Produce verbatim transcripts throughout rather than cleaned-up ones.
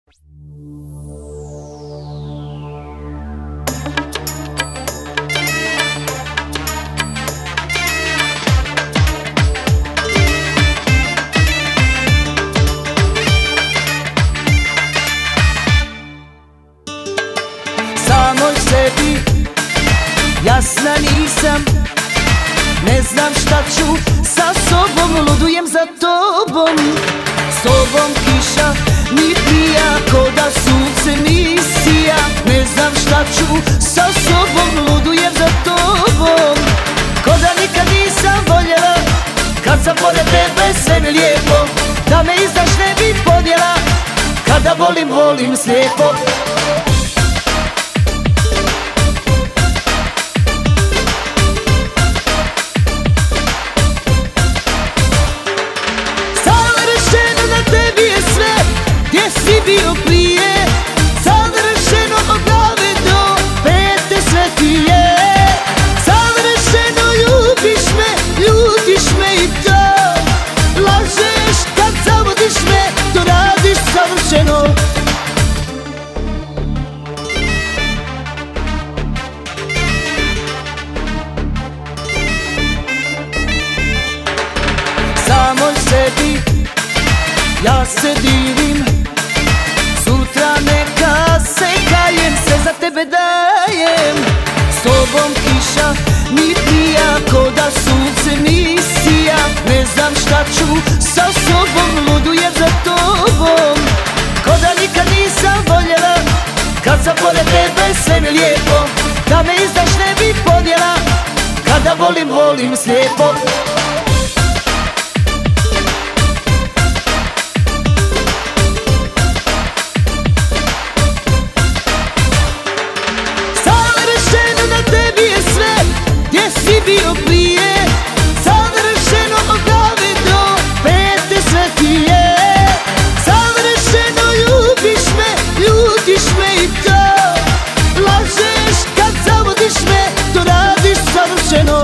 Samoj sebi jasna nisam, ne znam šta ću sa sobom, ludujem za tobom. S tobom kiša mi prija, ko da sunce nisija. Ne znam šta ću sa sobom, ludujem za tobom. Ko da nikad nisam voljela, kad sam pored tebe sve mi lijepo. Da me izdaš ne bi podjela, kada volim, volim slijepo. Bio prije, savršeno od glave do pete sve ti je. Savršeno ljubiš me, ljutiš me i to lažeš kad zavodiš me, to radiš savršeno. Samoj sebi ja se divim, sutra neka se kajem, sve za tebe dajem. S tobom kiša mi prija, ko da sunce nisija. Ne znam šta ću sa sobom, ludujem za tobom. Ko da nikad nisam voljela, kad sam pored tebe sve mi lijepo. Da me izdaš ne bi podjela, kada volim, volim slijepo. Bio prije, savršeno od glave do pete sve ti je. Savršeno ljubiš me, ljutiš me i to lažeš kad zavodiš me, to radiš savršeno.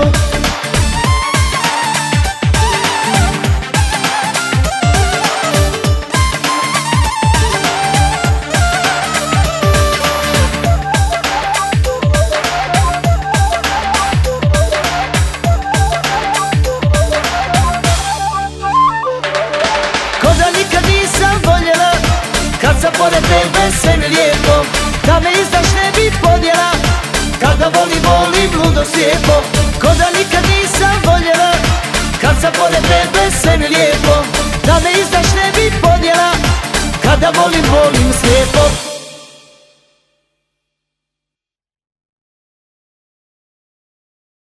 Kad sam pored tebe sve mi lijepo, da me izdaš ne bi podjela, kada volim, volim ludo slijepo. Ko da nikad nisam voljela, kad sam pored tebe sve mi lijepo. Da me izdaš ne bi podjela, kada volim, volim slijepo.